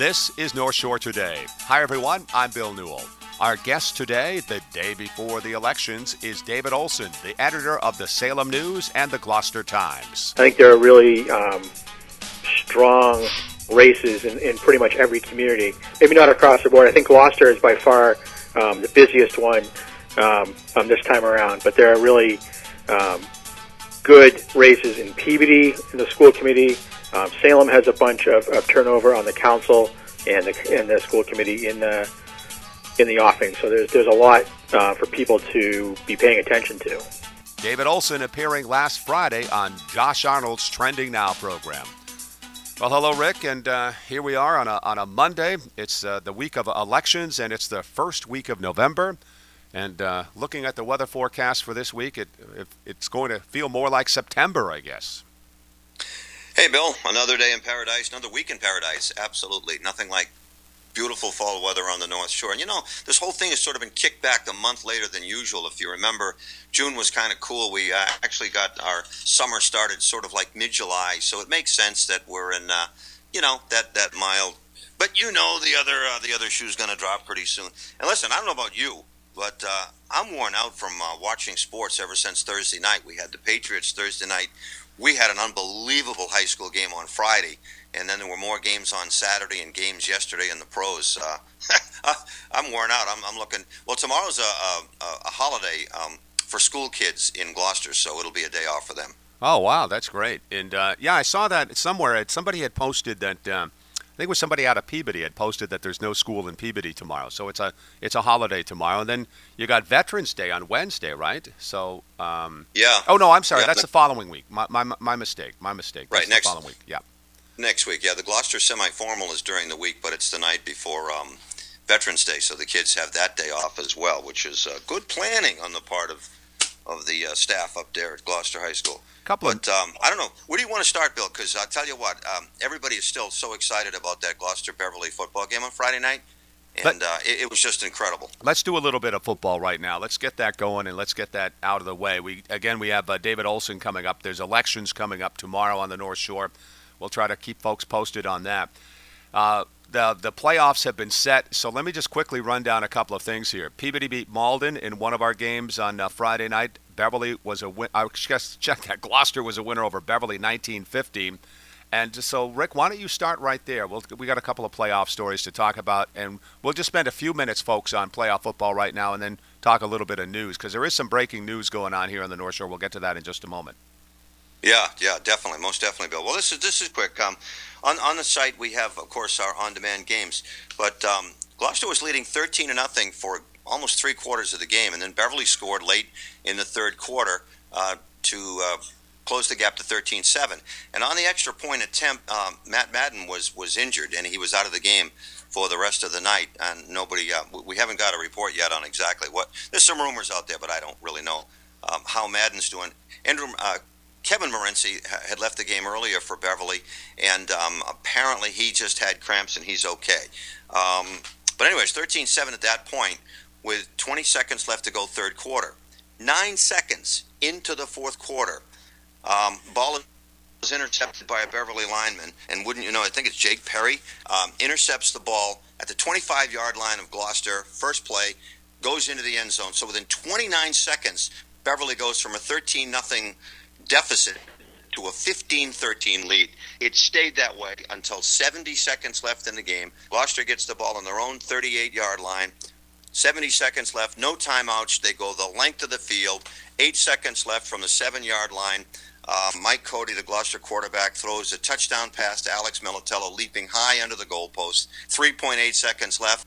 This is North Shore Today. Hi, everyone. I'm Bill Newell. Our guest today, the day before the elections, is David Olson, the editor of the Salem News and the Gloucester Times. I think there are really strong races in pretty much every community. Maybe not across the board. I think Gloucester is by far the busiest one this time around. But there are really good races in Peabody, in the school committee. Salem has a bunch of turnover on the council and the school committee in the offing. So there's a lot for people to be paying attention to. David Olson appearing last Friday on Josh Arnold's Trending Now program. Well, hello, Rick, and here we are on a Monday. It's the week of elections, and it's the first week of November. And looking at the weather forecast for this week, it's going to feel more like September, I guess. Hey, Bill, another day in paradise, another week in paradise. Absolutely. Nothing like beautiful fall weather on the North Shore. And, this whole thing has sort of been kicked back a month later than usual. If you remember, June was kind of cool. We actually got our summer started sort of like mid-July, so it makes sense that we're in, that mild. But the other shoe's going to drop pretty soon. And listen, I don't know about you, but I'm worn out from watching sports ever since Thursday night. We had the Patriots Thursday night. We had an unbelievable high school game on Friday, and then there were more games on Saturday and games yesterday in the pros. I'm worn out. I'm looking. Well, tomorrow's a holiday for school kids in Gloucester, so it'll be a day off for them. Oh, wow, that's great. And, I saw that somewhere. Somebody had posted that, I think it was somebody out of Peabody had posted that there's no school in Peabody tomorrow. So it's a holiday tomorrow. And then you got Veterans Day on Wednesday, right? So yeah. Oh no, I'm sorry. Yeah, that's the following week. My mistake. That's right, the following week. Yeah. Next week, yeah. The Gloucester semi-formal is during the week, but it's the night before Veterans Day, so the kids have that day off as well, which is good planning on the part of the staff up there at Gloucester High School. I don't know. Where do you want to start, Bill? Because I'll tell you what, everybody is still so excited about that Gloucester-Beverly football game on Friday night, and it was just incredible. Let's do a little bit of football right now. Let's get that going, and let's get that out of the way. We have David Olson coming up. There's elections coming up tomorrow on the North Shore. We'll try to keep folks posted on that. The playoffs have been set, so let me just quickly run down a couple of things here. Peabody beat Malden in one of our games on Friday night. Beverly was a win. I just checked that. Gloucester was a winner over Beverly, 19-15. And so, Rick, why don't you start right there? We got a couple of playoff stories to talk about, and we'll just spend a few minutes, folks, on playoff football right now, and then talk a little bit of news, because there is some breaking news going on here on the North Shore. We'll get to that in just a moment. Yeah, definitely, most definitely, Bill. Well, this is quick. On the site, we have, of course, our on-demand games, but Gloucester was leading 13-0 for almost 3 quarters of the game, and then Beverly scored late in the third quarter to close the gap to 13-7. And on the extra point attempt, Matt Madden was injured, and he was out of the game for the rest of the night. And we haven't got a report yet on exactly what. There's some rumors out there, but I don't really know how Madden's doing. Kevin Morency had left the game earlier for Beverly, and apparently he just had cramps and he's okay. But anyways, 13-7 at that point with 20 seconds left to go third quarter. 9 seconds into the fourth quarter, ball was intercepted by a Beverly lineman, and wouldn't you know, I think it's Jake Perry, intercepts the ball at the 25-yard line of Gloucester, first play, goes into the end zone. So within 29 seconds, Beverly goes from a 13-0 deficit to a 15-13 lead. It stayed that way until 70 seconds left in the game. Gloucester gets the ball on their own 38-yard line. 70 seconds left, no timeouts. They go the length of the field. 8 seconds left from the 7-yard line. Mike Cody, the Gloucester quarterback, throws a touchdown pass to Alex Militello, leaping high under the goalpost. 3.8 seconds left.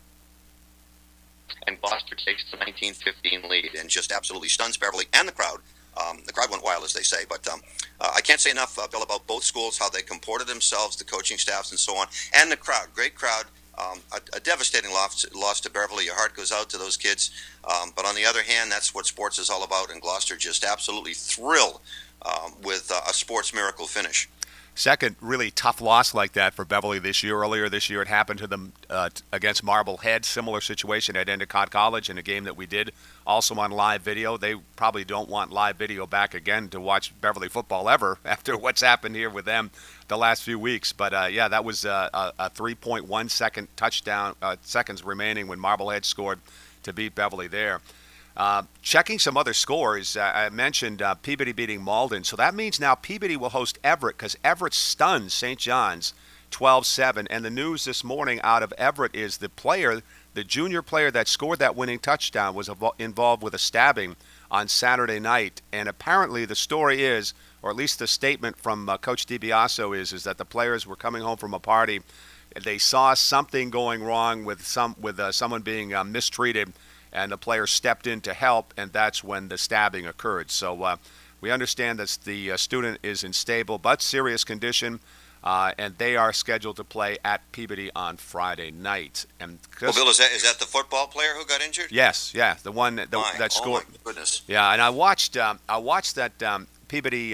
And Gloucester takes the 19-15 lead and just absolutely stuns Beverly and the crowd. The crowd went wild, as they say, but I can't say enough, Bill, about both schools, how they comported themselves, the coaching staffs, and so on, and the crowd. Great crowd. A devastating loss to Beverly. Your heart goes out to those kids. But on the other hand, that's what sports is all about, and Gloucester just absolutely thrilled with a sports miracle finish. second really tough loss like that for Beverly this year. Earlier this year, it happened to them against Marblehead. Similar situation at Endicott College in a game that we did also on live video. They probably don't want live video back again to watch Beverly football ever after what's happened here with them the last few weeks. But yeah, that was a 3.1 second touchdown, seconds remaining when Marblehead scored to beat Beverly there. Checking some other scores, I mentioned Peabody beating Malden. So that means now Peabody will host Everett because Everett stunned St. John's 12-7. And the news this morning out of Everett is the junior player that scored that winning touchdown was involved with a stabbing on Saturday night. And apparently the story is, or at least the statement from Coach DiBiaso is that the players were coming home from a party. They saw something going wrong with someone being mistreated, and the player stepped in to help, and that's when the stabbing occurred. So we understand that the student is in stable but serious condition, and they are scheduled to play at Peabody on Friday night. And well, Bill, is that the football player who got injured? Yes, yeah, the one that scored. Oh my goodness! Yeah, and I watched that Peabody.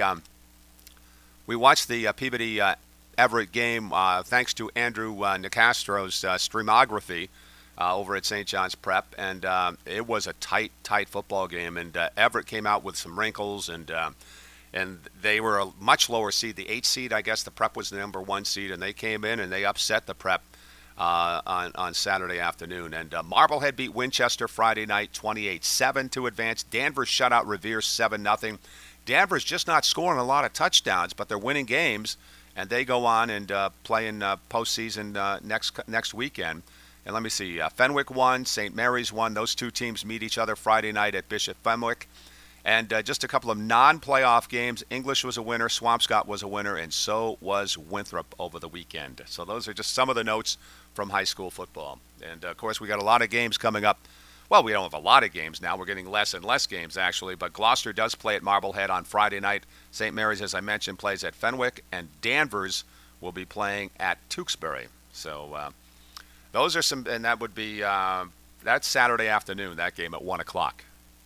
We watched the Peabody Everett game thanks to Andrew Nicastro's streamography. Over at St. John's Prep, and it was a tight football game. And Everett came out with some wrinkles, and they were a much lower seed, the 8th seed. I guess the Prep was the number 1 seed, and they came in and they upset the Prep on Saturday afternoon. And Marblehead beat Winchester Friday night 28-7 to advance. Danvers shut out Revere 7-0. Danvers just not scoring a lot of touchdowns, but they're winning games, and they go on and play in postseason next weekend. And let me see, Fenwick won, St. Mary's won. Those two teams meet each other Friday night at Bishop Fenwick. And just a couple of non-playoff games. English was a winner, Swampscott was a winner, and so was Winthrop over the weekend. So those are just some of the notes from high school football. And, of course, we got a lot of games coming up. Well, we don't have a lot of games now. We're getting less and less games, actually. But Gloucester does play at Marblehead on Friday night. St. Mary's, as I mentioned, plays at Fenwick. And Danvers will be playing at Tewksbury. So those are some, and that would be that's Saturday afternoon, that game at 1 o'clock.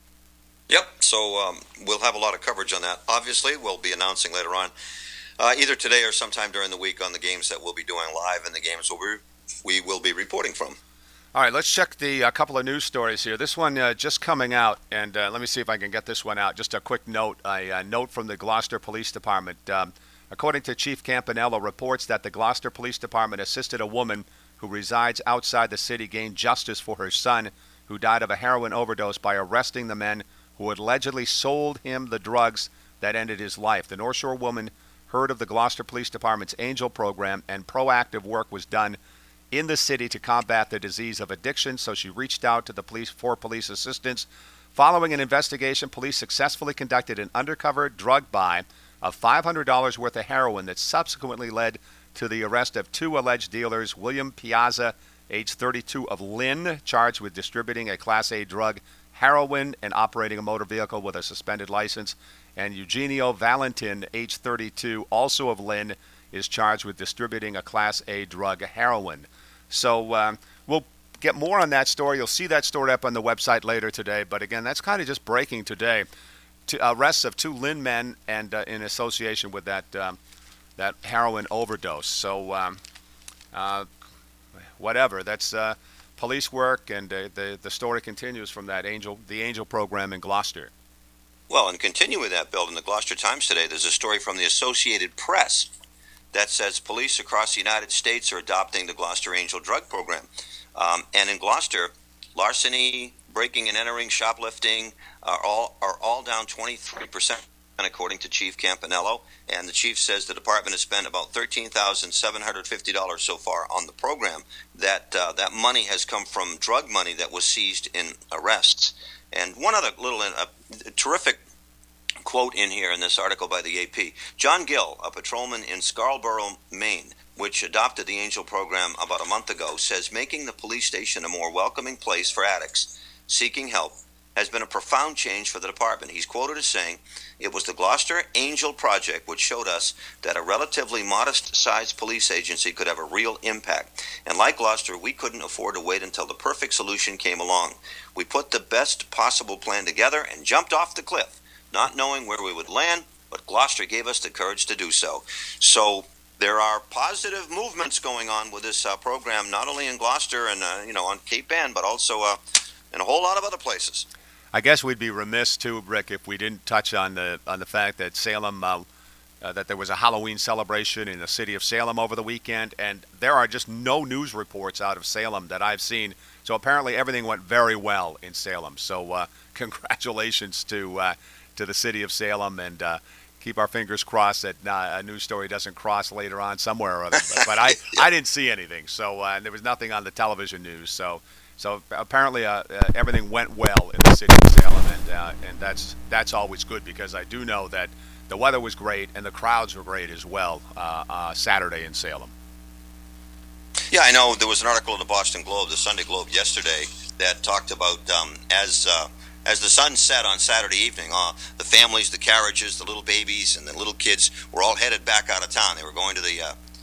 Yep, so we'll have a lot of coverage on that. Obviously, we'll be announcing later on, either today or sometime during the week, on the games that we'll be doing live and the games we will be reporting from. All right, let's check the couple of news stories here. This one just coming out, and let me see if I can get this one out. Just a quick note, a note from the Gloucester Police Department. According to Chief Campanello, reports that the Gloucester Police Department assisted a woman who resides outside the city gain justice for her son, who died of a heroin overdose, by arresting the men who had allegedly sold him the drugs that ended his life. The North Shore woman heard of the Gloucester Police Department's Angel program, and proactive work was done in the city to combat the disease of addiction, so she reached out to the police for police assistance. Following an investigation, police successfully conducted an undercover drug buy of $500 worth of heroin that subsequently led to the arrest of 2 alleged dealers: William Piazza, age 32, of Lynn, charged with distributing a Class A drug, heroin, and operating a motor vehicle with a suspended license, and Eugenio Valentin, age 32, also of Lynn, is charged with distributing a Class A drug, heroin. So we'll get more on that story. You'll see that story up on the website later today, but again, that's kind of just breaking today. Arrests of 2 Lynn men and in association with that heroin overdose. So whatever, that's police work, and the story continues from the Angel program in Gloucester. Well, and continue with that, Bill, in the Gloucester Times today, there's a story from the Associated Press that says police across the United States are adopting the Gloucester Angel drug program. And in Gloucester, larceny, breaking and entering, shoplifting are all down 23%. According to Chief Campanello, and the chief says the department has spent about $13,750 so far on the program. That money has come from drug money that was seized in arrests. And one other little terrific quote in here in this article by the AP. John Gill, a patrolman in Scarborough, Maine, which adopted the Angel program about a month ago, says making the police station a more welcoming place for addicts seeking help has been a profound change for the department. He's quoted as saying, "It was the Gloucester Angel Project which showed us that a relatively modest-sized police agency could have a real impact. And like Gloucester, we couldn't afford to wait until the perfect solution came along. We put the best possible plan together and jumped off the cliff, not knowing where we would land but Gloucester gave us the courage to do so. So there are positive movements going on with this program, not only in Gloucester and on Cape Ann, but also in a whole lot of other places. I guess we'd be remiss too, Rick, if we didn't touch on the fact that Salem, that there was a Halloween celebration in the city of Salem over the weekend, and there are just no news reports out of Salem that I've seen. So apparently everything went very well in Salem. So congratulations to the city of Salem, and keep our fingers crossed that a news story doesn't cross later on somewhere or other. But I didn't see anything, so there was nothing on the television news. So apparently everything went well in the city of Salem, and that's always good, because I do know that the weather was great and the crowds were great as well Saturday in Salem. Yeah, I know there was an article in the Boston Globe, the Sunday Globe yesterday, that talked about as the sun set on Saturday evening, the families, the carriages, the little babies, and the little kids were all headed back out of town. They were going to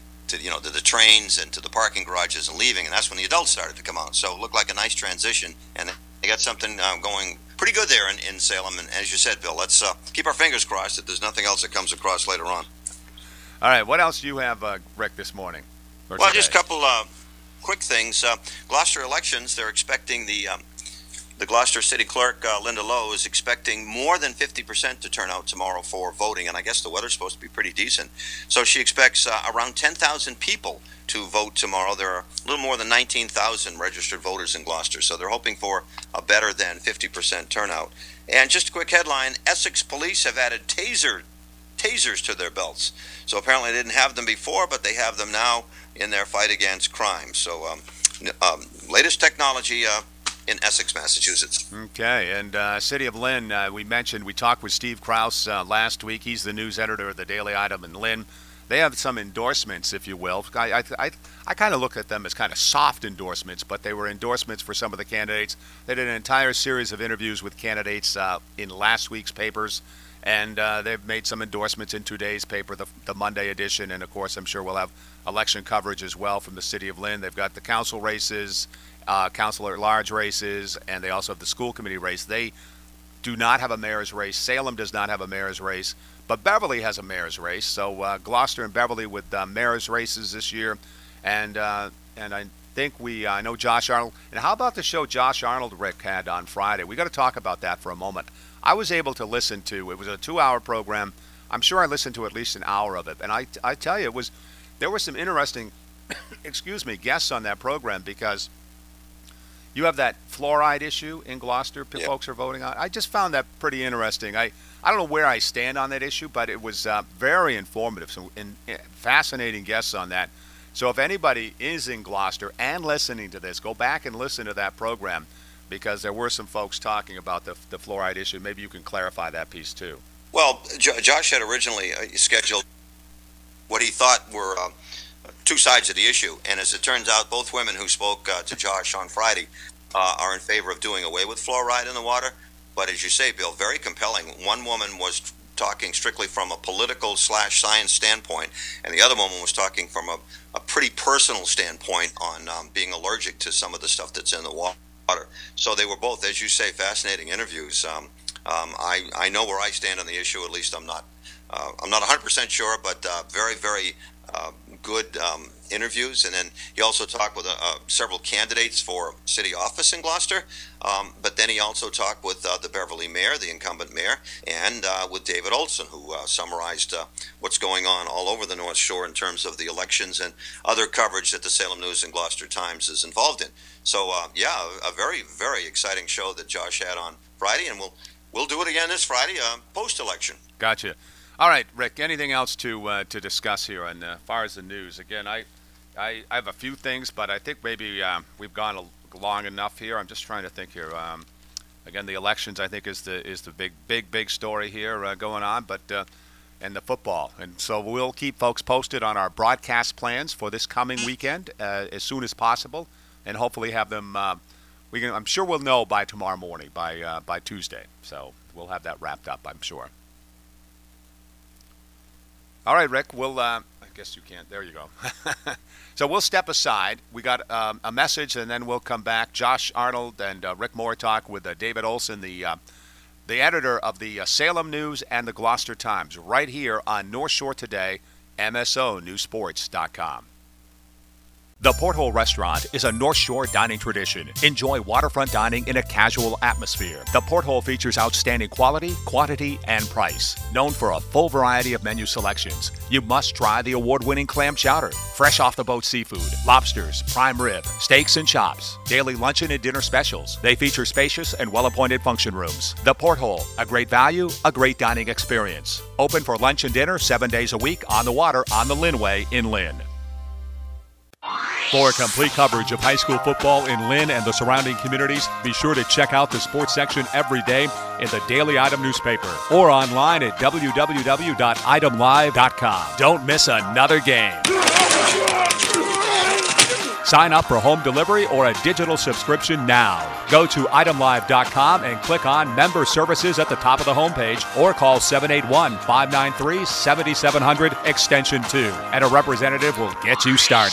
the trains and to the parking garages and leaving, and that's when the adults started to come out. So it looked like a nice transition, and they got something going pretty good there in Salem. And as you said, Bill, let's keep our fingers crossed that there's nothing else that comes across later on. All right, what else do you have, Rick, this morning? Well, just a couple quick things. Gloucester elections, they're expecting the Gloucester City Clerk, Linda Lowe, is expecting more than 50% to turn out tomorrow for voting, and I guess the weather's supposed to be pretty decent. So she expects around 10,000 people to vote tomorrow. There are a little more than 19,000 registered voters in Gloucester, so they're hoping for a better than 50% turnout. And just a quick headline, Essex police have added tasers to their belts. So apparently they didn't have them before, but they have them now in their fight against crime. So latest technology in Essex, Massachusetts. Okay, and City of Lynn, we talked with Steve Krause last week. He's the news editor of the Daily Item in Lynn. They have some endorsements, if you will. I kind of look at them as kind of soft endorsements, but they were endorsements for some of the candidates. They did an entire series of interviews with candidates in last week's papers, and they've made some endorsements in today's paper, the Monday edition, and of course I'm sure we'll have election coverage as well from the City of Lynn. They've got the council races, councilor at large races, and they also have the school committee race. They do not have a mayor's race. Salem does not have a mayor's race, but Beverly has a mayor's race. So Gloucester and Beverly with mayor's races this year, and I think I know Josh Arnold. And how about the show Josh Arnold, Rick, had on Friday? We got to talk about that for a moment. I was able to listen to it. Was a 2-hour program. I'm sure I listened to at least an hour of it, and I tell you, there were some interesting guests on that program, because you have that fluoride issue in Gloucester. Yep. Folks are voting on. I just found that pretty interesting. I don't know where I stand on that issue, but it was very informative. Some fascinating guests on that. So if anybody is in Gloucester and listening to this, go back and listen to that program, because there were some folks talking about the fluoride issue. Maybe you can clarify that piece too. Well, Josh had originally scheduled what he thought were two sides of the issue, and as it turns out, both women who spoke to Josh on Friday are in favor of doing away with fluoride in the water. But as you say, Bill, very compelling. One woman was talking strictly from a political/science standpoint, and the other woman was talking from a pretty personal standpoint on being allergic to some of the stuff that's in the water. So they were both, as you say, fascinating interviews. I know where I stand on the issue. At least I'm not 100% sure, but very, very good interviews. And then he also talked with several candidates for city office in Gloucester. But then he also talked with the Beverly mayor, the incumbent mayor, and with David Olson, who summarized what's going on all over the North Shore in terms of the elections and other coverage that the Salem News and Gloucester Times is involved in. So, a very, very exciting show that Josh had on Friday, and we'll do it again this Friday, post-election. Gotcha. All right, Rick, anything else to discuss here as far as the news? Again, I have a few things, but I think maybe we've gone long enough here. I'm just trying to think here. Again, the elections, I think, is the big story here going on, but and the football. And so we'll keep folks posted on our broadcast plans for this coming weekend as soon as possible, and hopefully have them. I'm sure we'll know by tomorrow morning, by Tuesday. So we'll have that wrapped up, I'm sure. All right, Rick, I guess you can't. There you go. So we'll step aside. We got a message, and then we'll come back. Josh Arnold and Rick Moore talk with David Olson, the the editor of the Salem News and the Gloucester Times, right here on North Shore Today, MSONewsports.com. The Porthole Restaurant is a North Shore dining tradition. Enjoy waterfront dining in a casual atmosphere. The Porthole features outstanding quality, quantity, and price. Known for a full variety of menu selections, you must try the award-winning clam chowder, fresh off-the-boat seafood, lobsters, prime rib, steaks and chops, daily luncheon and dinner specials. They feature spacious and well-appointed function rooms. The Porthole, a great value, a great dining experience. Open for lunch and dinner 7 days a week on the water on the Lynnway in Lynn. For complete coverage of high school football in Lynn and the surrounding communities, be sure to check out the sports section every day in the Daily Item newspaper or online at www.itemlive.com. Don't miss another game. Sign up for home delivery or a digital subscription now. Go to itemlive.com and click on Member Services at the top of the homepage or call 781-593-7700 extension 2 and a representative will get you started.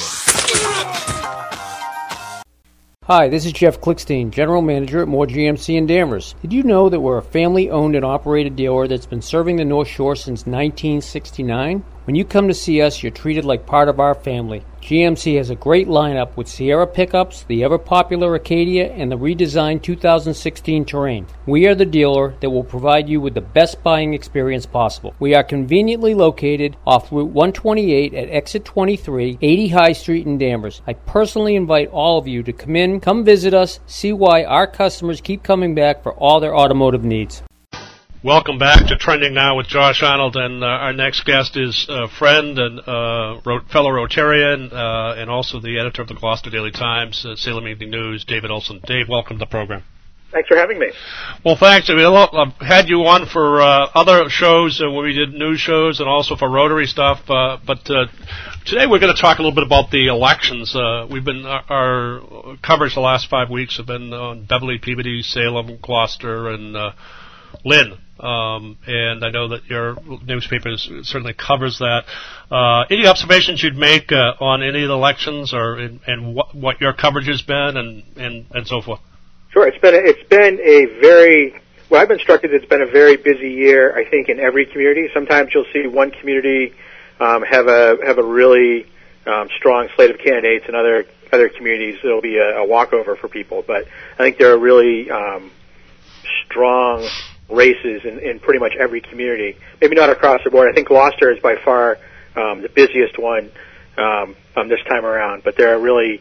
Hi, this is Jeff Klickstein, General Manager at Moore GMC in Danvers. Did you know that we're a family-owned and operated dealer that's been serving the North Shore since 1969? When you come to see us, you're treated like part of our family. GMC has a great lineup with Sierra pickups, the ever-popular Acadia, and the redesigned 2016 Terrain. We are the dealer that will provide you with the best buying experience possible. We are conveniently located off Route 128 at Exit 23, 80 High Street in Danvers. I personally invite all of you to come visit us, see why our customers keep coming back for all their automotive needs. Welcome back to Trending Now with Josh Arnold, and our next guest is a friend and fellow Rotarian and also the editor of the Gloucester Daily Times, Salem Evening News, David Olson. Dave, welcome to the program. Thanks for having me. Well, thanks. I've had you on for other shows when we did news shows and also for Rotary stuff, but today we're going to talk a little bit about the elections. Our coverage the last 5 weeks have been on Beverly, Peabody, Salem, Gloucester, and Lynn. And I know that your newspaper certainly covers that. Any observations you'd make on any of the elections, or and what your coverage has been, and so forth? Sure, it's been a very well. I've been struck that it's been a very busy year. I think in every community. Sometimes you'll see one community have a really strong slate of candidates, and other communities it'll be a walkover for people. But I think there are really strong races in pretty much every community. Maybe not across the board. I think Gloucester is by far the busiest one this time around, but there are really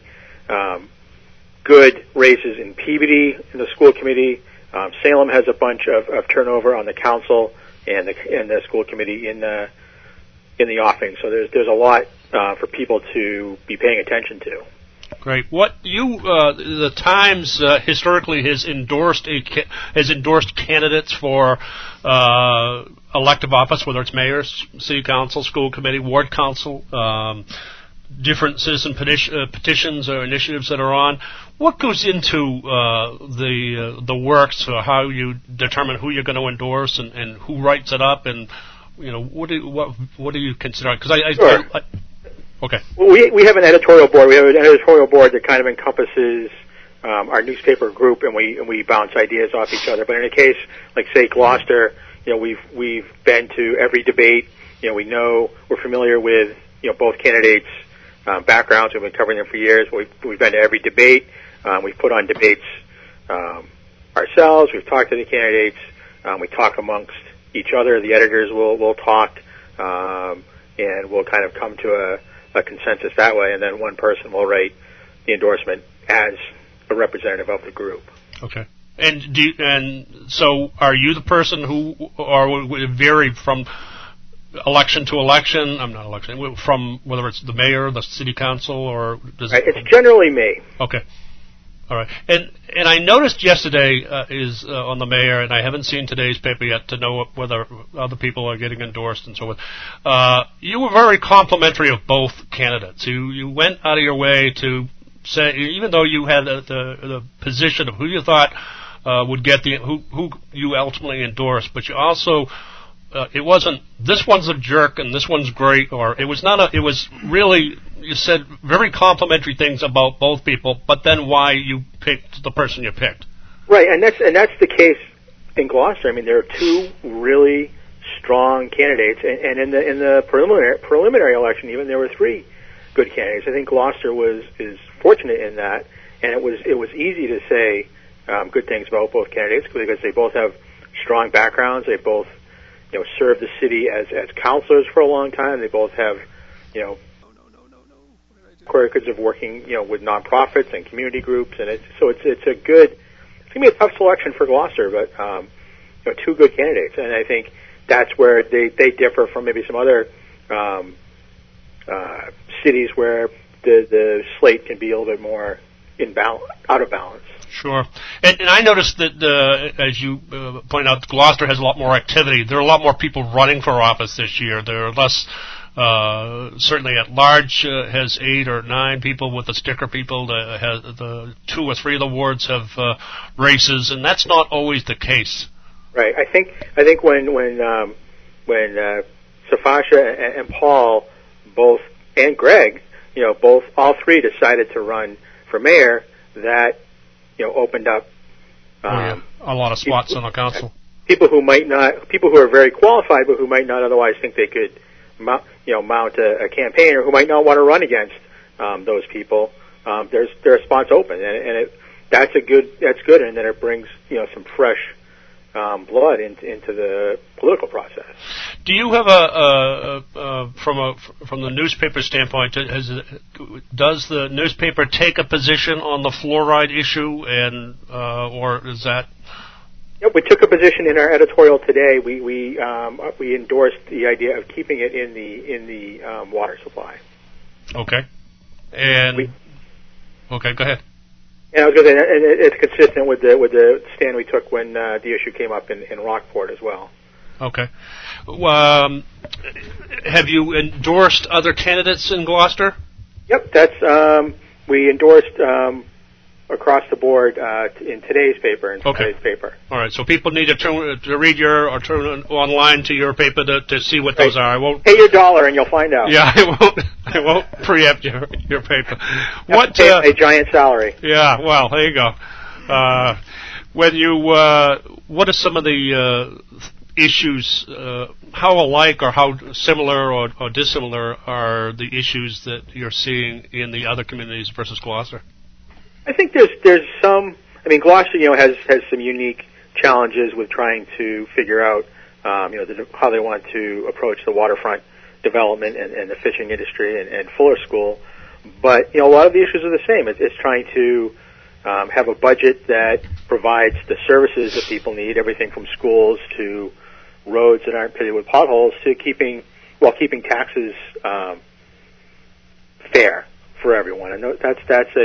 good races in Peabody in the school committee. Salem has a bunch of turnover on the council and the school committee in the offing. So there's a lot for people to be paying attention to. Great. The Times historically has endorsed candidates for elective office, whether it's mayor, city council, school committee, ward council, different citizen petitions or initiatives that are on. What goes into the works, or how you determine who you're going to endorse and who writes it up, and what do you consider? Because Sure. Okay. Well, we have an editorial board. We have an editorial board that kind of encompasses our newspaper group, and we bounce ideas off each other. But in a case like, say, Gloucester, we've been to every debate. We're familiar with both candidates' backgrounds. We've been covering them for years. We've been to every debate. We've put on debates ourselves. We've talked to the candidates. We talk amongst each other. The editors will talk, and we'll kind of come to a consensus that way, and then one person will write the endorsement as a representative of the group. Okay. And so are you the person who, or would it vary from election to election? I'm not election, from whether it's the mayor, the city council, or does it's generally me. Okay. All right. And I noticed yesterday is on the mayor, and I haven't seen today's paper yet to know whether other people are getting endorsed and so forth. You were very complimentary of both candidates. You went out of your way to say, even though you had the position of who you thought would get who you ultimately endorsed, but you also it wasn't this one's a jerk and this one's great, or it was not. It was really, you said very complimentary things about both people, but then why you picked the person you picked. Right, and that's the case in Gloucester, I mean, there are two really strong candidates, and in the preliminary election, even there were three good candidates. I think Gloucester is fortunate in that, and it was easy to say good things about both candidates because they both have strong backgrounds. They both served the city as counselors for a long time. They both have records of working with nonprofits and community groups, and it's gonna be a tough selection for Gloucester, but two good candidates, and I think that's where they differ from maybe some other cities where the slate can be a little bit more out of balance. Sure. And I noticed that, as you pointed out, Gloucester has a lot more activity. There are a lot more people running for office this year. There are less, certainly at large has 8 or 9 people with the sticker people. The 2 or 3 of the wards have races, and that's not always the case. Right. I think when Safasha and Paul both, and Greg, all three decided to run for mayor, that opened up a lot of spots on the council. People who are very qualified, but who might not otherwise think they could mount a campaign, or who might not want to run against those people. There are spots open, and that's good, and then it brings some fresh blood into the political process. Do you have from the newspaper standpoint, does the newspaper take a position on the fluoride issue, and or is that? Yep, we took a position in our editorial today. We endorsed the idea of keeping it in the water supply. Okay, and okay, go ahead. And I was going to say, and it's consistent with the stand we took when the issue came up in Rockport as well. Okay. Have you endorsed other candidates in Gloucester? Yep, that's we endorsed across the board in today's paper. Today's paper. All right. So people need to read or turn online to your paper to see what those are. I won't pay your $1 and you'll find out. Yeah, I won't preempt your paper. What a giant salary? Yeah. Well, there you go. What are some of the issues? How alike or how similar or dissimilar are the issues that you're seeing in the other communities versus Gloucester? I think there's some. I mean, Gloucester, has some unique challenges with trying to figure out, how they want to approach the waterfront development and the fishing industry and Fuller School. But a lot of the issues are the same. It's trying to have a budget that provides the services that people need, everything from schools to roads that aren't pitted with potholes, to keeping taxes fair for everyone. And that's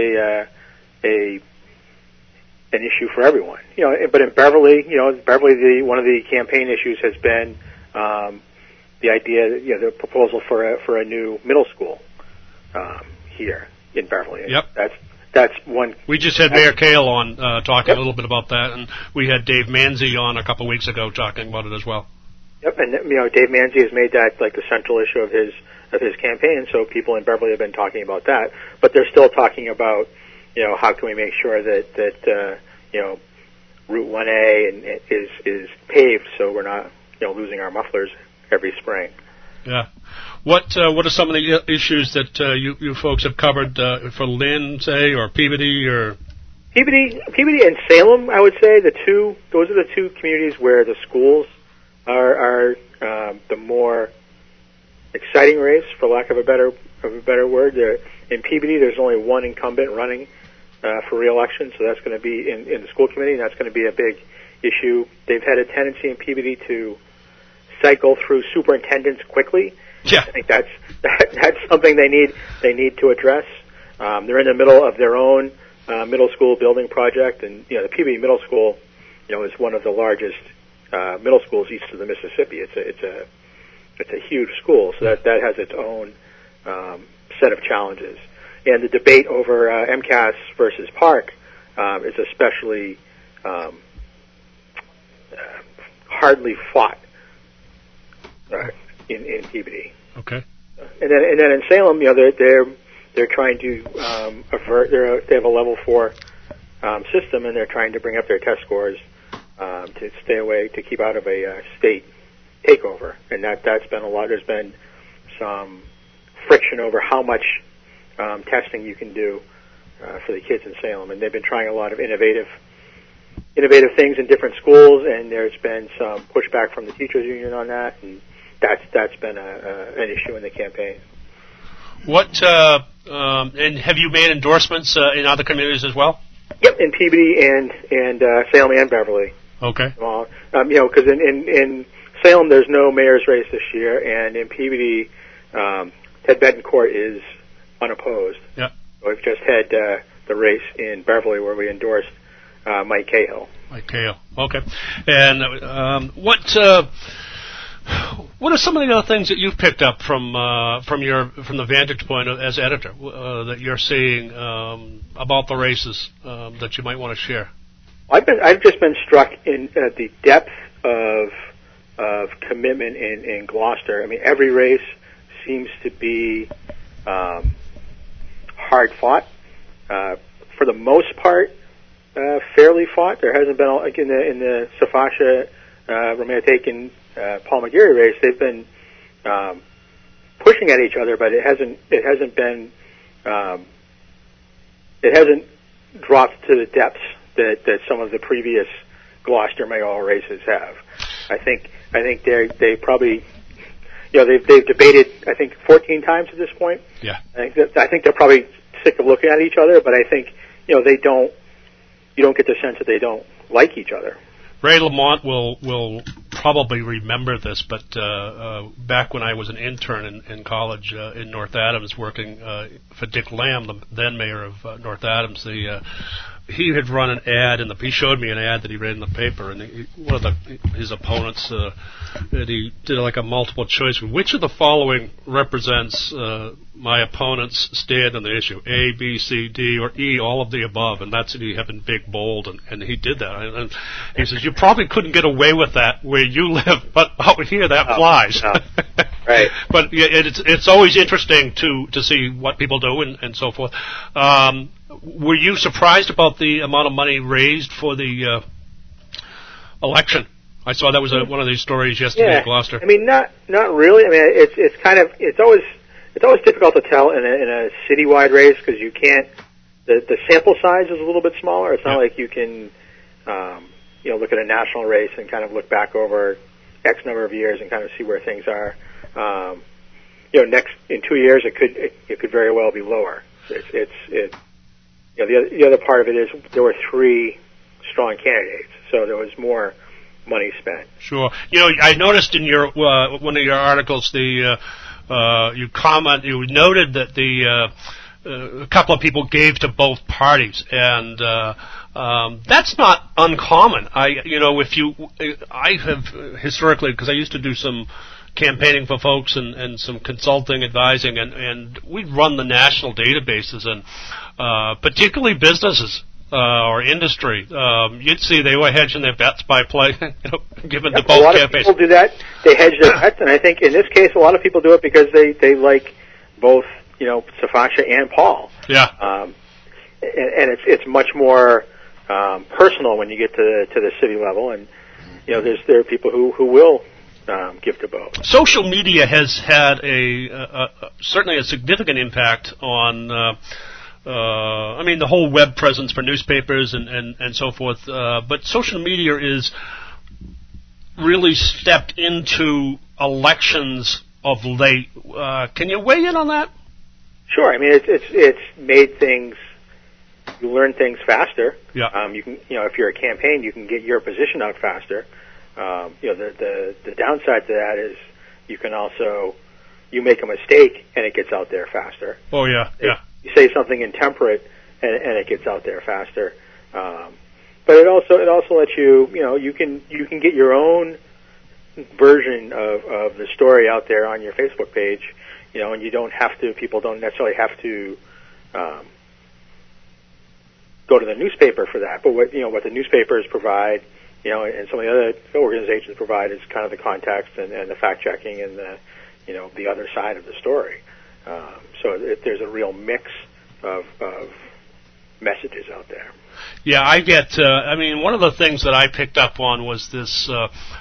an issue for everyone. But in Beverly, one of the campaign issues has been the idea that, the proposal for a new middle school here in Beverly. Yep. That's one. We just had Mayor Kale on talking a little bit about that, and we had Dave Manzi on a couple of weeks ago talking about it as well. Yep, and Dave Manzi has made that like the central issue of his campaign. So people in Beverly have been talking about that, but they're still talking about how can we make sure that Route 1A is paved so we're not losing our mufflers every spring. Yeah. What are some of the issues that you folks have covered for Lynn, say, or Peabody, or Peabody and Salem? I would say those are the two communities where the schools are the more exciting race, for lack of a better word. In Peabody, there's only one incumbent running for re-election, so that's going to be in the school committee, and that's going to be a big issue. They've had a tendency in Peabody to cycle through superintendents quickly. Yeah. I think that's something they need to address. They're in the middle of their own middle school building project, and the Peabody Middle School, is one of the largest middle schools east of the Mississippi. It's a huge school, so that has its own set of challenges. And the debate over MCAS versus Park is especially hardly fought in Peabody. Okay. And then in Salem, they're trying to avert. They have a level 4 system, and they're trying to bring up their test scores to stay away, to keep out of a state takeover, and that's been a lot. There's been some friction over how much testing you can do for the kids in Salem, and they've been trying a lot of innovative things in different schools, and there's been some pushback from the teachers union on that, and that's been an issue in the campaign. What and have you made endorsements in other communities as well? Yep, in Peabody and Salem and Beverly. Okay. Because in Salem there's no mayor's race this year, and in Peabody, Ted Betancourt is unopposed. Yeah. We've just had the race in Beverly where we endorsed Mike Cahill. Mike Cahill. Okay. And what are some of the other things that you've picked up from the vantage point as editor that you're seeing about the races that you might want to share? I've just been struck in the depth of commitment in Gloucester. I mean, every race seems to be hard fought. For the most part, fairly fought. There hasn't been, like in the Safasha, Romeo Taken, Paul McGarry race. They've been pushing at each other, but it hasn't dropped to the depths that some of the previous Gloucester mayoral races have. I think they probably, they've debated, I think, 14 times at this point. Yeah. I think they're probably sick of looking at each other, but I think you don't get the sense that they don't like each other. Ray Lamont will probably remember this, but back when I was an intern in college in North Adams, working for Dick Lamb, the then mayor of North Adams, he had run an ad he showed me an ad that he read in the paper, and one of his opponents that he did like a multiple choice. Which of the following represents my opponent's stand on the issue? A, B, C, D, or E, all of the above, and that's he had in big bold, and he did that. And he says you probably couldn't get away with that where you live, but out here that flies. No. Right. But it's always interesting to see what people do and so forth. Were you surprised about the amount of money raised for the election? I saw that was one of these stories yesterday in Gloucester. I mean, not really. I mean, it's always difficult to tell in a citywide race because you can't. The sample size is a little bit smaller. It's not like you can, look at a national race and kind of look back over X number of years and kind of see where things are. Next in 2 years, it could very well be lower. The other part of it is there were 3 strong candidates, so there was more money spent. Sure. I noticed in your one of your articles you noted that a couple of people gave to both parties, and that's not uncommon. I have historically, because I used to do some campaigning for folks and some consulting, advising, and we'd run the national databases, and particularly businesses or industry, you'd see they were hedging their bets by given to both campaigns. A lot of people do that. They hedge their bets, and I think in this case, a lot of people do it because they like both, Safasha and Paul. Yeah. And it's much more personal when you get to the city level, and there are people who will give to both. Social media has had certainly a significant impact on the whole web presence for newspapers and so forth. But social media is really stepped into elections of late. Can you weigh in on that? Sure. I mean, it's made things. You learn things faster. Yeah. You can, if you're a campaign, you can get your position out faster. The downside to that is you make a mistake and it gets out there faster. Oh yeah, yeah. You say something intemperate and it gets out there faster. But it also lets you can get your own version of the story out there on your Facebook page, and you don't have to. People don't necessarily have to go to the newspaper for that. But what the newspapers provide. And some of the other organizations provide is kind of the context and the fact checking and the other side of the story. So there's a real mix of messages out there. Yeah, I get. I mean, one of the things that I picked up on was this.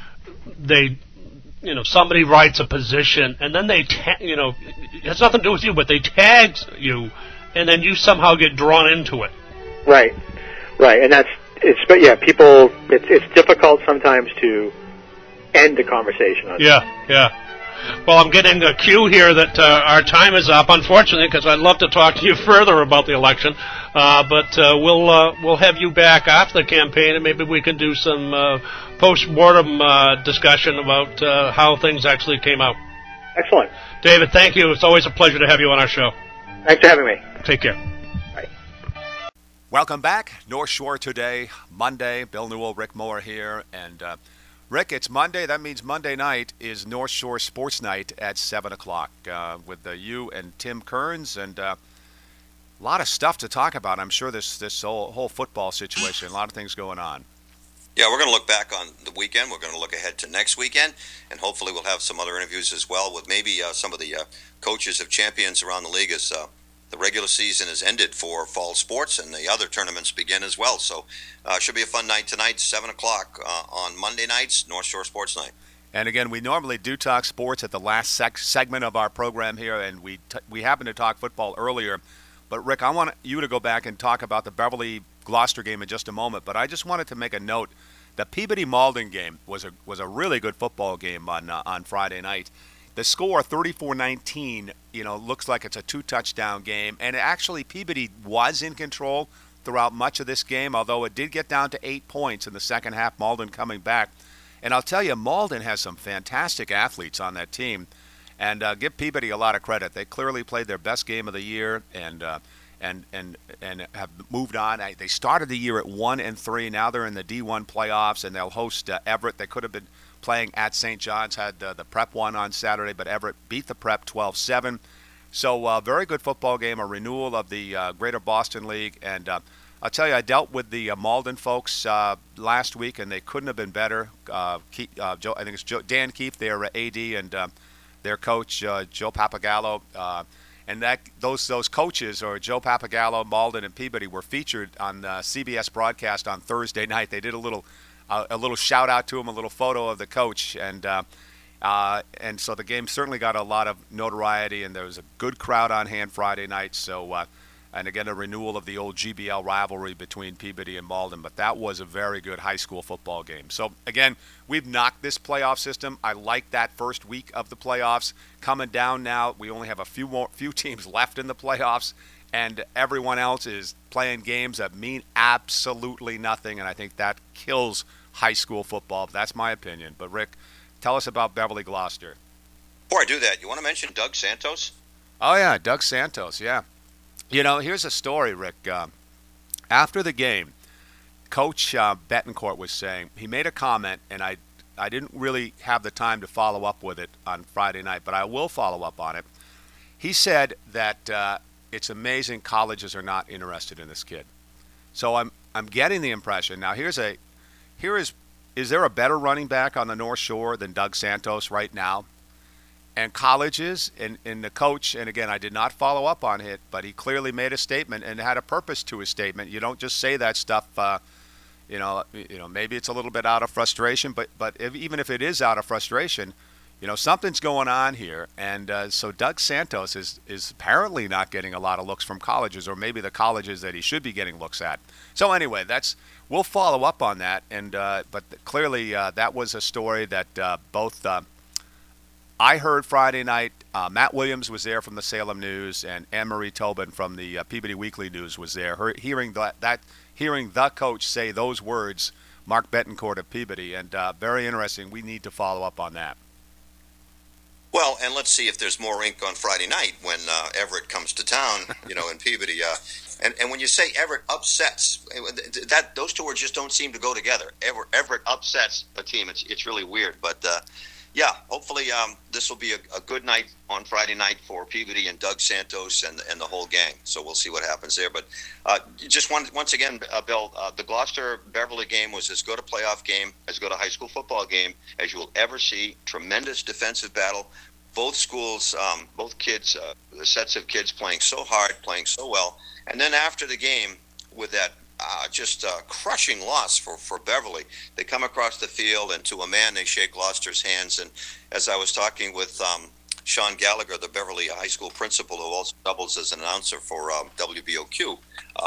Somebody writes a position, and then they, it has nothing to do with you, but they tag you, and then you somehow get drawn into it. Right, and but yeah, people. It's difficult sometimes to end the conversation on. Yeah. Well, I'm getting a cue here that our time is up, unfortunately, because I'd love to talk to you further about the election. But we'll have you back after the campaign, and maybe we can do some post-mortem discussion about how things actually came out. Excellent. David, thank you. It's always a pleasure to have you on our show. Thanks for having me. Take care. Bye. Welcome back. North Shore Today, Monday. Bill Newell, Rick Moore here, and Rick, it's Monday. That means Monday night is North Shore Sports Night at 7 o'clock with you and Tim Kearns, and a lot of stuff to talk about. I'm sure this whole football situation, a lot of things going on. Yeah, we're going to look back on the weekend. We're going to look ahead to next weekend, and hopefully we'll have some other interviews as well with maybe some of the coaches of champions around the league as the regular season has ended for fall sports, and the other tournaments begin as well. So should be a fun night tonight, 7 o'clock on Monday nights, North Shore Sports Night. And again, we normally do talk sports at the last segment of our program here, and we happen to talk football earlier. But, Rick, I want you to go back and talk about the Beverly-Gloucester game in just a moment. But I just wanted to make a note. The Peabody-Malden game was a really good football game on Friday night. The score, 34-19, looks like it's a 2-touchdown game. And actually, Peabody was in control throughout much of this game, although it did get down to 8 points in the second half, Malden coming back. And I'll tell you, Malden has some fantastic athletes on that team. And give Peabody a lot of credit. They clearly played their best game of the year and have moved on. They started the year at 1-3. Now they're in the D1 playoffs, and they'll host Everett. They could have been playing at St. John's, had the Prep one on Saturday, but Everett beat the Prep 12-7. So very good football game, a renewal of the Greater Boston League. And I'll tell you, I dealt with the Malden folks last week, and they couldn't have been better. I think it's Dan Keefe, their AD, and their coach, Joe Papagallo. And those coaches, or Joe Papagallo, Malden, and Peabody, were featured on the CBS broadcast on Thursday night. They did a little shout out to him, a little photo of the coach, and so the game certainly got a lot of notoriety, and there was a good crowd on hand Friday night. So, and again, a renewal of the old GBL rivalry between Peabody and Malden. But that was a very good high school football game. So again, we've knocked this playoff system. I like that first week of the playoffs coming down now. We only have a few teams left in the playoffs, and everyone else is playing games that mean absolutely nothing. And I think that kills high school football. That's my opinion. But Rick, tell us about Beverly Gloucester. Before I do that, you want to mention Doug Santos? Oh yeah, Doug Santos. Yeah. Here's a story, Rick. After the game, Coach Betancourt was saying, he made a comment, and I didn't really have the time to follow up with it on Friday night, but I will follow up on it. He said that it's amazing colleges are not interested in this kid. So I'm getting the impression. Now is there a better running back on the North Shore than Doug Santos right now? And colleges and the coach, and again, I did not follow up on it, but he clearly made a statement and had a purpose to his statement. You don't just say that stuff, maybe it's a little bit out of frustration, but even if it is out of frustration, something's going on here. And so Doug Santos is apparently not getting a lot of looks from colleges, or maybe the colleges that he should be getting looks at. So anyway, we'll follow up on that. And but clearly that was a story that both I heard Friday night. Matt Williams was there from the Salem News, and Anne-Marie Tobin from the Peabody Weekly News was there. Hearing the coach say those words, Mark Betancourt of Peabody, and very interesting. We need to follow up on that. Well, and let's see if there's more ink on Friday night when Everett comes to town, in Peabody. And when you say Everett upsets, those two words just don't seem to go together. Everett upsets a team. It's really weird, but. Yeah, hopefully this will be a good night on Friday night for Peabody and Doug Santos and the whole gang. So we'll see what happens there. But just once again, Bill, the Gloucester-Beverly game was as good a playoff game, as good a high school football game as you will ever see. Tremendous defensive battle. Both schools, both kids, sets of kids playing so hard, playing so well. And then after the game, with that just a crushing loss for Beverly. They come across the field, and to a man, they shake Gloucester's hands. And as I was talking with Sean Gallagher, the Beverly High School principal, who also doubles as an announcer for WBOQ,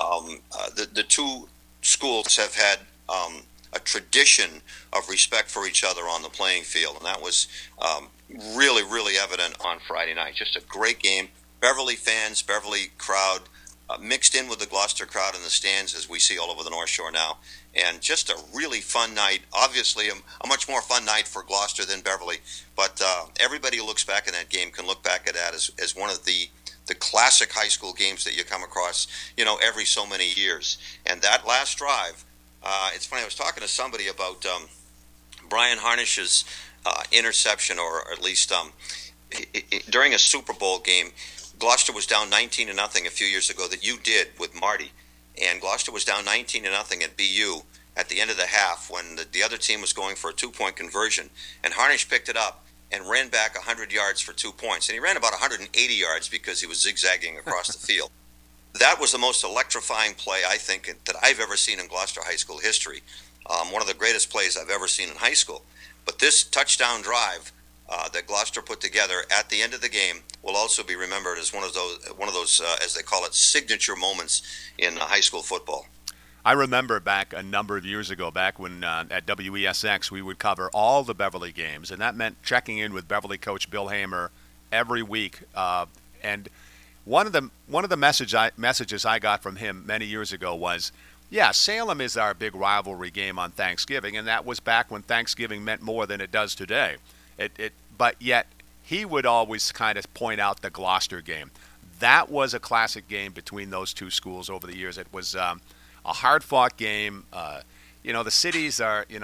the two schools have had a tradition of respect for each other on the playing field, and that was really, really evident on Friday night. Just a great game. Beverly fans, Beverly crowd, mixed in with the Gloucester crowd in the stands, as we see all over the North Shore now. And just a really fun night. Obviously, a much more fun night for Gloucester than Beverly. But everybody who looks back at that game can look back at that as one of the classic high school games that you come across, every so many years. And that last drive, it's funny, I was talking to somebody about Brian Harnish's interception, or at least during a Super Bowl game. Gloucester was down 19-0 a few years ago that you did with Marty, and Gloucester was down 19-0 at BU at the end of the half when the other team was going for a 2-point conversion, and Harnish picked it up and ran back 100 yards for 2 points, and he ran about 180 yards because he was zigzagging across the field. That was the most electrifying play, I think, that I've ever seen in Gloucester high school history. One of the greatest plays I've ever seen in high school. But this touchdown drive that Gloucester put together at the end of the game will also be remembered as one of those, as they call it, signature moments in high school football. I remember back a number of years ago, back when at WESX we would cover all the Beverly games, and that meant checking in with Beverly coach Bill Hamer every week. And one of the messages I got from him many years ago was, yeah, Salem is our big rivalry game on Thanksgiving, and that was back when Thanksgiving meant more than it does today. But yet he would always kind of point out the Gloucester game. That was a classic game between those two schools over the years. It was a hard-fought game. The cities are, do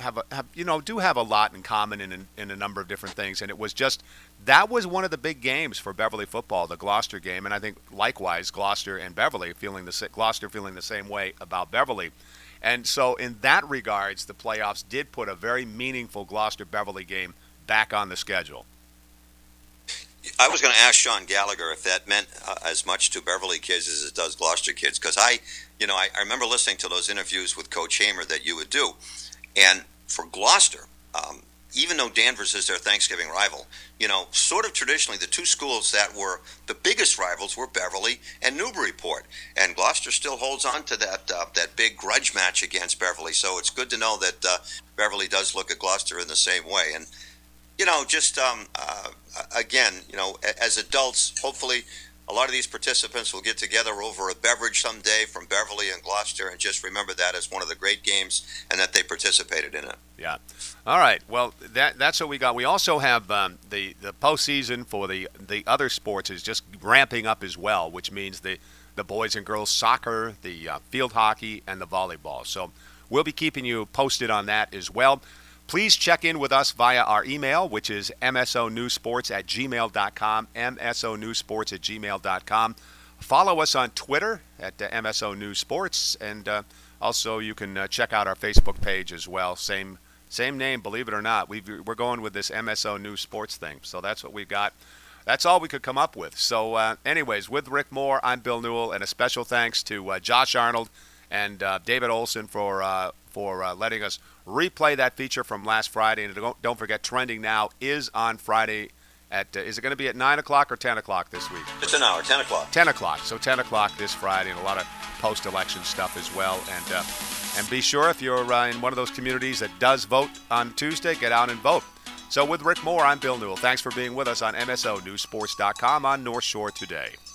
have a lot in common in a number of different things, and it was just that was one of the big games for Beverly football, the Gloucester game, and I think likewise Gloucester and Beverly Gloucester feeling the same way about Beverly. And so in that regards, the playoffs did put a very meaningful Gloucester-Beverly game back on the schedule. I was going to ask Sean Gallagher if that meant as much to Beverly kids as it does Gloucester kids, because I remember listening to those interviews with Coach Hamer that you would do, and for Gloucester, even though Danvers is their Thanksgiving rival, sort of traditionally the two schools that were the biggest rivals were Beverly and Newburyport, and Gloucester still holds on to that big grudge match against Beverly. So it's good to know that Beverly does look at Gloucester in the same way, and again, as adults, hopefully a lot of these participants will get together over a beverage someday from Beverly and Gloucester and just remember that as one of the great games and that they participated in it. Yeah. All right. Well, that's what we got. We also have the postseason for the other sports is just ramping up as well, which means the boys and girls soccer, the field hockey, and the volleyball. So we'll be keeping you posted on that as well. Please check in with us via our email, which is msonewsports@gmail.com, msonewsports@gmail.com. Follow us on Twitter at MSO News Sports, and also you can check out our Facebook page as well. Same name, believe it or not. We're going with this MSO News Sports thing, so that's what we've got. That's all we could come up with. So anyways, with Rick Moore, I'm Bill Newell, and a special thanks to Josh Arnold and David Olson for letting us replay that feature from last Friday. And don't forget, Trending Now is on Friday at, is it going to be at 9 o'clock or 10 o'clock this week? It's an hour, 10 o'clock. 10 o'clock. So 10 o'clock this Friday, and a lot of post-election stuff as well. And be sure, if you're in one of those communities that does vote on Tuesday, get out and vote. So with Rick Moore, I'm Bill Newell. Thanks for being with us on MSONewsports.com on North Shore Today.